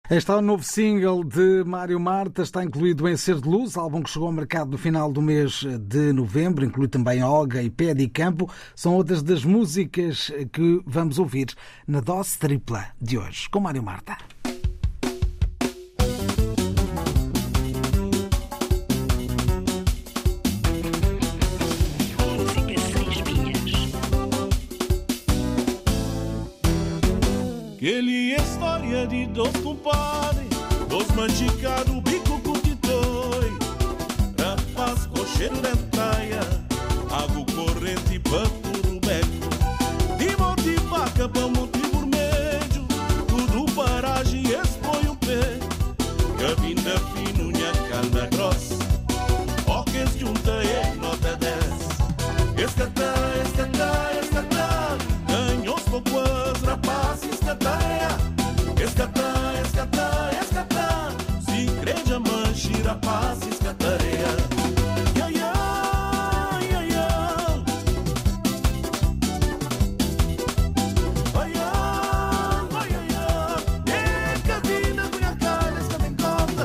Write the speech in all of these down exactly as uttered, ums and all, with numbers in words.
Este é o novo single de Mário Marta, está incluído em Ser de Luz, álbum que chegou ao mercado no final do mês de novembro, inclui também Olga e Pé de Campo. São outras das músicas que vamos ouvir na dose tripla de hoje, com Mário Marta. Aquele é história de dois compadres, dois manticados, bico cutitoi, rapaz com cheiro de praia, água corrente para tudo beco, de monte vaca para monte vermelho, tudo paragem expõe o pé, cabinda finunha, calda grossa, ó que se junta é nota dez, escatá, escatá, escatá, ganhou-se poucas rapazes. Escatá, escatá, escatá, se creja manche, rapaz, escatareia. Ya, ya, ya, ya. Ai, ai, ai, ai. É que a vida com a cara, escata em conta.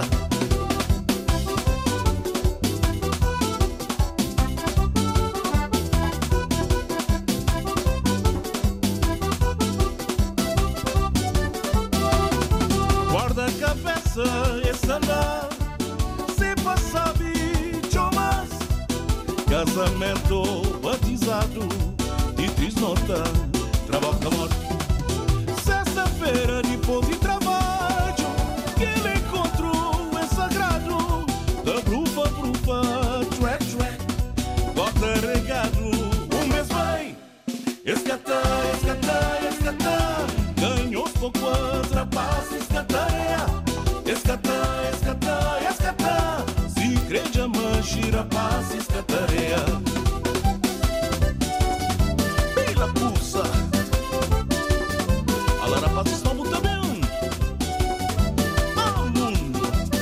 Guarda a cabeça, essa lá, se passa bicho, mas casamento batizado de trisnota, trabalho com amor. Sexta-feira, depois de trabalho, que ele encontrou é sagrado, da brufa, brufa, track, track, bota regado, um mês bem, escatá, escatá, escatá, ganhou poucas rapazes, escatareia, escatá, escatá, escatá, se creja manche, rapaz, escatareia. Pela pulsa, alô, rapaz, estão muito bem, ao mundo.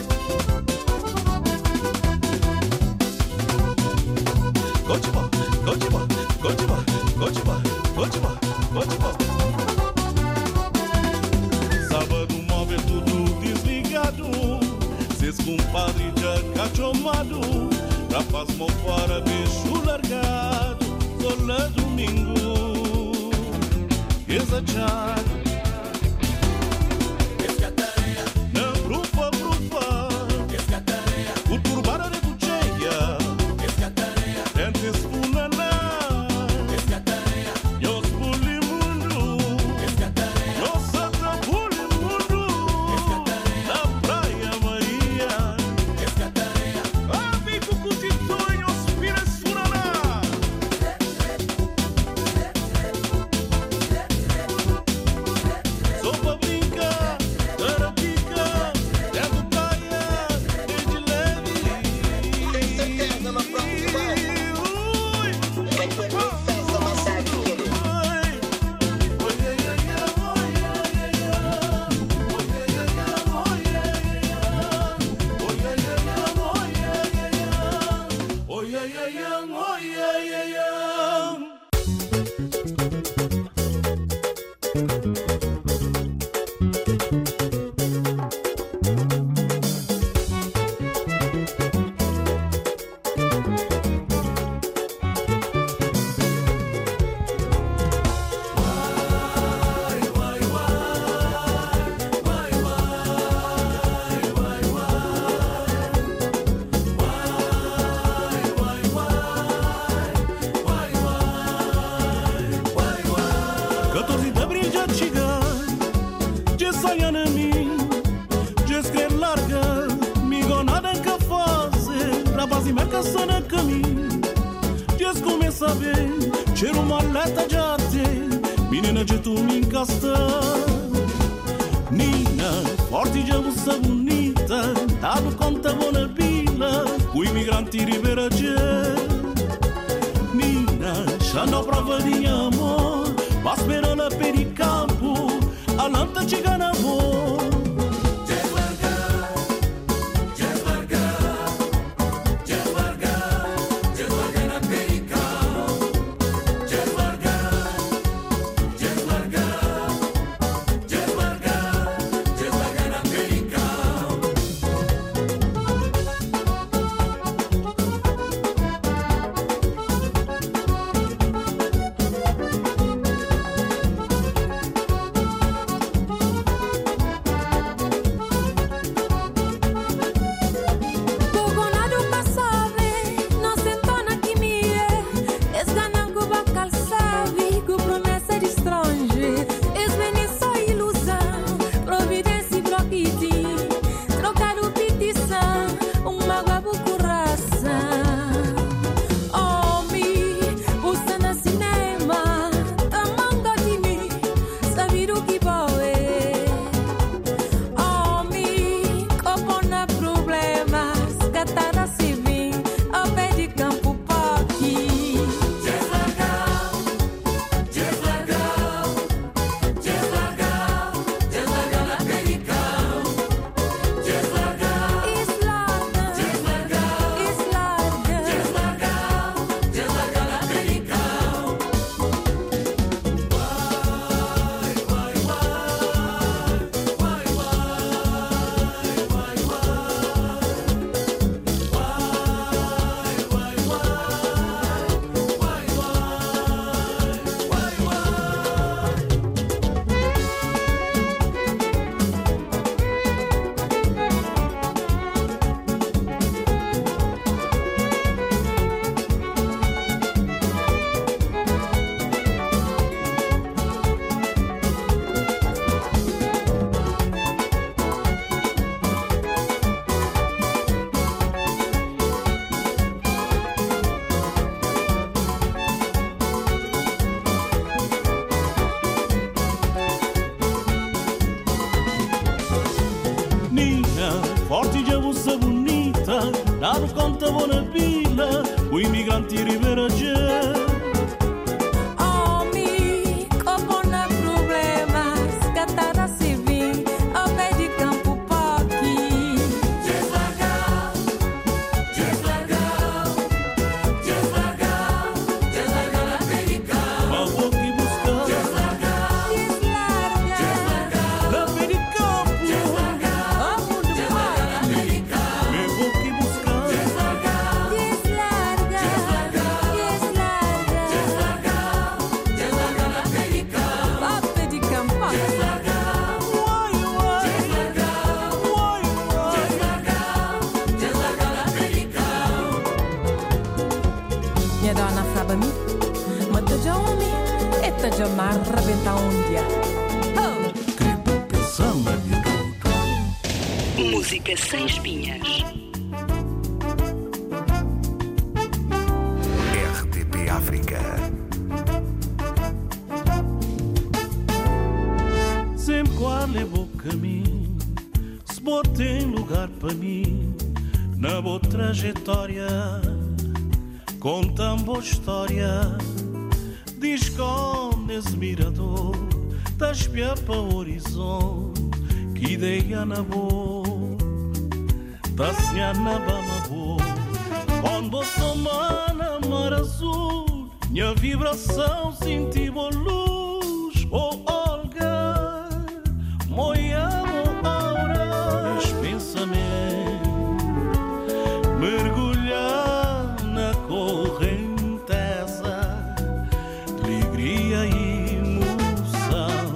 Continua, continua, continua, continua, continua, continua. Sábado móvel tudo desligado, seus compadre já cachomado, rapaz mó fora, bicho largado, só lá domingo, exagerado. Escatareia, na brufa, brufa, escatareia, o turbara de bucheia, escatareia, dentes funaná, escatareia, yos pulimundo, escatareia, yos santa pulimundo, escatareia, na praia Maria, escatareia, amigo cutitonho, os funaná. Sou pra brincar, tarapica, é do praia, é de leve. Tem certeza na próxima? Ui, Quem foi que fez a massagem, querido? quatorze de abril já chega, já saia na mim, já escreve larga, migo nada que fazer, rapaz e marcação na caminho, já começa a ver, cheiro uma lata já tem, menina de tu me encasta, Nina, forte de moça bonita, dado conta boa na bila, o imigrante Ribeira de Nina, já não prova de amor, mas espera na pericampo, a lanta chega na voz. Deslargar, deslargar, deslargar na pericampo. tá bom na vila, o imigrante Ribeira Jé. Música sem espinhas. R T P África. Sempre qual é bom caminho, se bom tem lugar para mim, na boa trajetória, conta boa história, diz com esse mirador, da espia para o horizonte, que ideia na boa. Da senha na bama boa, com boa mana, mar azul, minha vibração senti boa luz, oh Olga, moia mo aura, meus pensamentos mergulhar na correnteza de alegria e emoção.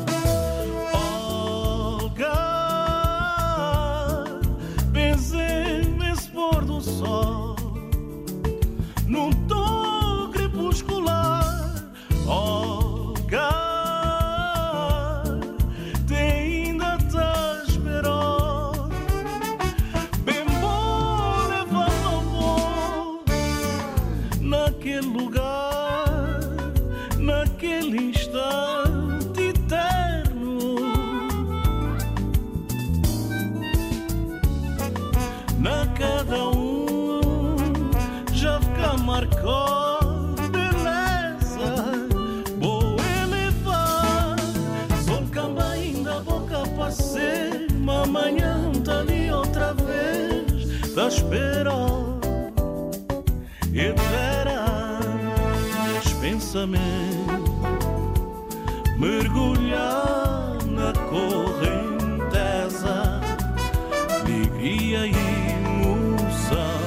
Olga, sol, num tom crepuscular, Olga, te ainda tá esperando, bem bom levando amor, naquele lugar, naquele instante eterno, na cada um marcou beleza, boa elevar, sol camba ainda boca para ser, amanhã tá ali outra vez, da espera e verá os pensamentos mergulhar na correnteza, alegria e emoção.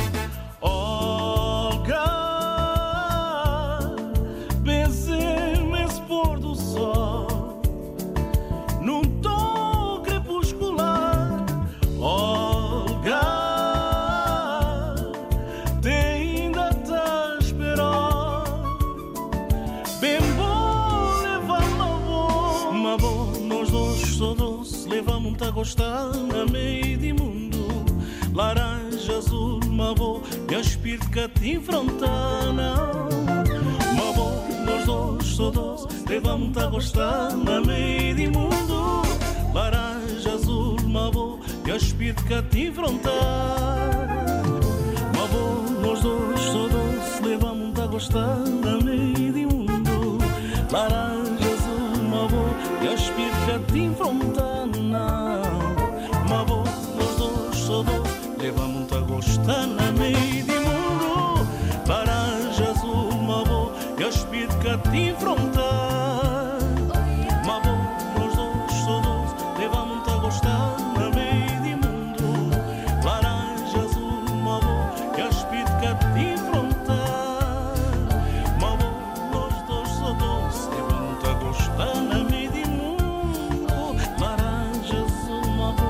Tá gostar na meio de mundo, laranja, azul, mavô, e espírito que te enfrontar, não. Mavô, nós dois sou doce, levamos tá gostar na meio de mundo, laranja, azul, mavô, e espírito que te enfrentar. Mavô, nós dois sou doce, levamos tá gostar na meio de mundo, laranja, azul, mavô, e espírito que te enfrentar. Mavô, nós dois só dois, levamos a gostar na meio de mundo, laranja, azul, mavô, e espírito que te enfrentar. Mavô, nós dois só dois, levamos a gostar na meio de mundo, laranja, azul, mavô, e espírito que te enfrentar. Mavô, nós dois só dois, levamos a gostar na meio de mundo, laranja, azul, mavô,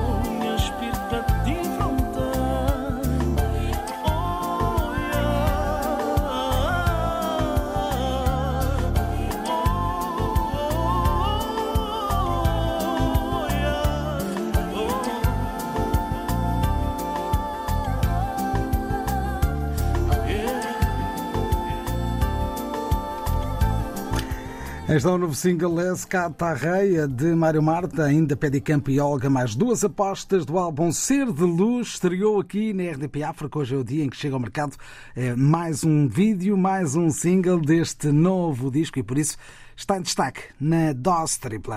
oh, Este é o novo single Escatarreia de Mário Marta, ainda Pé de Campo e Olga, mais duas apostas do álbum Ser de Luz, estreou aqui na R D P África. Hoje é o dia em que chega ao mercado é, mais um vídeo, mais um single deste novo disco e por isso está em destaque na Dose Tripla.